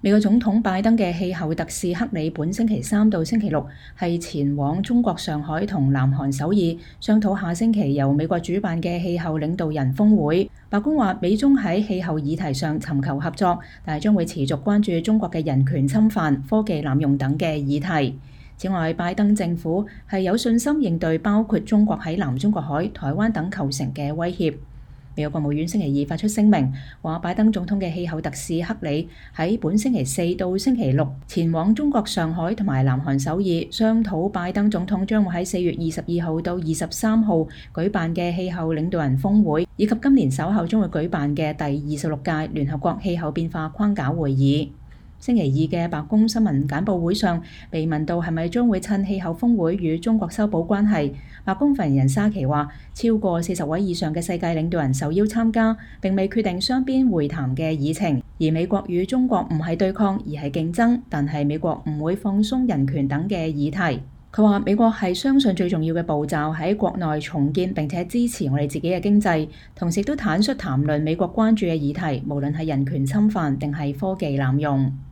美國總統拜登嘅氣候特使克里本星期三到星期六係前往中國上海同南韓首爾商討下星期由美國主辦嘅氣候領導人峰會。白宮話美中喺氣候議題上尋求合作，但係將會持續關注中國嘅人權侵犯、科技濫用等嘅議題。此外，拜登政府係有信心應對包括中國喺南中國海、台灣等構成嘅威脅。美國國務院星期二發出聲明，話拜登總統嘅氣候特使克里喺本星期四到星期六前往中國上海同埋南韓首爾，商討拜登總統將會喺4月22號到23號舉辦嘅氣候領導人峰會，以及今年稍後將會舉辦嘅第26屆聯合國氣候變化框架會議。星期二嘅白宮新聞簡報會上，被問到係咪將會趁氣候峰會與中國修補關係，白宮發言人沙奇話：超過40位以上嘅世界領導人受邀參加，並未決定雙邊會談嘅議程。而美國與中國唔係對抗，而係競爭，但係美國唔會放鬆人權等嘅議題。佢話美國係相信最重要嘅步驟喺國內重建並且支持我哋自己嘅經濟，同時都坦率談論美國關注嘅議題，無論係人權侵犯定係科技濫用。